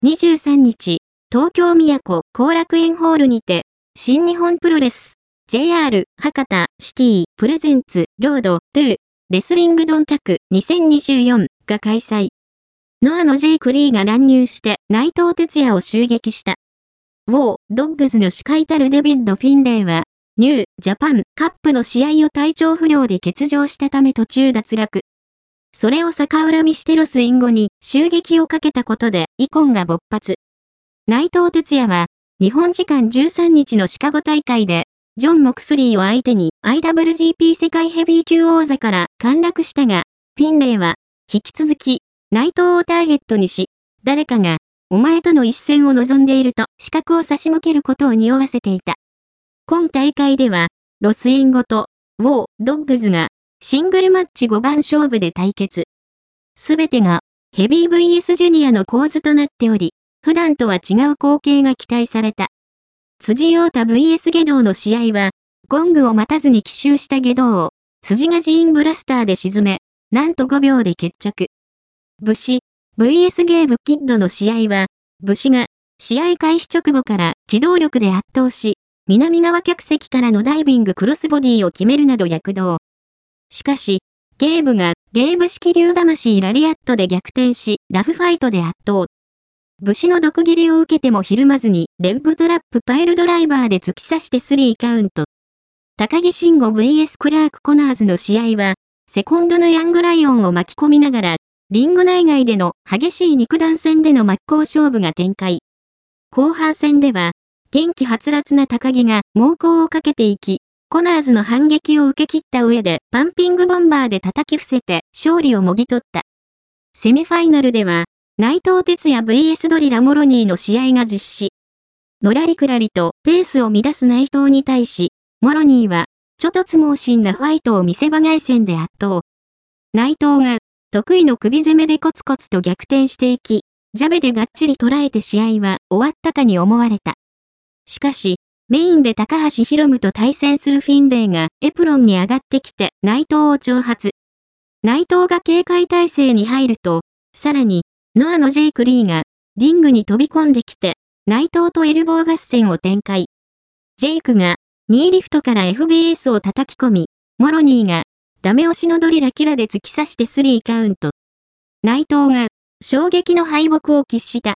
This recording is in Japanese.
23日、東京都後楽園ホールにて、新日本プロレス、JR 博多シティプレゼンツロードトゥレスリングドンタク2024が開催。ノアのジェイク・リーが乱入して内藤哲也を襲撃した。ウォー・ドッグズの司会たるデビッド・フィンレイは、ニュー・ジャパン・カップの試合を体調不良で欠場したため途中脱落。それを逆恨みしてロスイン後に襲撃をかけたことで遺恨が勃発。内藤哲也は、日本時間13日のシカゴ大会で、ジョン・モクスリーを相手に IWGP 世界ヘビー級王座から陥落したが、フィンレイは、引き続き、内藤をターゲットにし、誰かが、お前との一戦を望んでいると資格を差し向けることを匂わせていた。今大会では、ロスインゴと、ウォー・ドッグズが、シングルマッチ5番勝負で対決。すべてが、ヘビー VS ジュニアの構図となっており、普段とは違う光景が期待された。辻陽太 VS 下道の試合は、ゴングを待たずに奇襲した下道を、辻がジーンブラスターで沈め、なんと5秒で決着。武士 VS ゲーブキッドの試合は、武士が試合開始直後から機動力で圧倒し、南側客席からのダイビングクロスボディを決めるなど躍動。しかし、ゲーブがゲーブ式竜魂ラリアットで逆転し、ラフファイトで圧倒。武士の毒斬りを受けてもひるまずに、レッグトラップパイルドライバーで突き刺して3カウント。高木慎吾 VS クラークコナーズの試合は、セコンドのヤングライオンを巻き込みながら、リング内外での激しい肉弾戦での真っ向勝負が展開。後半戦では、元気はつらつな高木が猛攻をかけていき、コナーズの反撃を受け切った上でパンピングボンバーで叩き伏せて勝利をもぎ取った。セミファイナルでは、内藤哲也 VS ドリラ・モロニーの試合が実施。のらりくらりとペースを乱す内藤に対し、モロニーは、ちょっとつ猛進なファイトを見せ場外戦で圧倒。内藤が、得意の首攻めでコツコツと逆転していき、ジャベでがっちり捉えて試合は終わったかに思われた。しかし、メインで高橋宏夢と対戦するフィンレイがエプロンに上がってきて内藤を挑発。内藤が警戒態勢に入ると、さらに、ノアのジェイク・リーがリングに飛び込んできて、内藤とエルボー合戦を展開。ジェイクがニーリフトから FBS を叩き込み、モロニーがダメ押しのドリラキラで突き刺して3カウント。内藤が衝撃の敗北を喫した。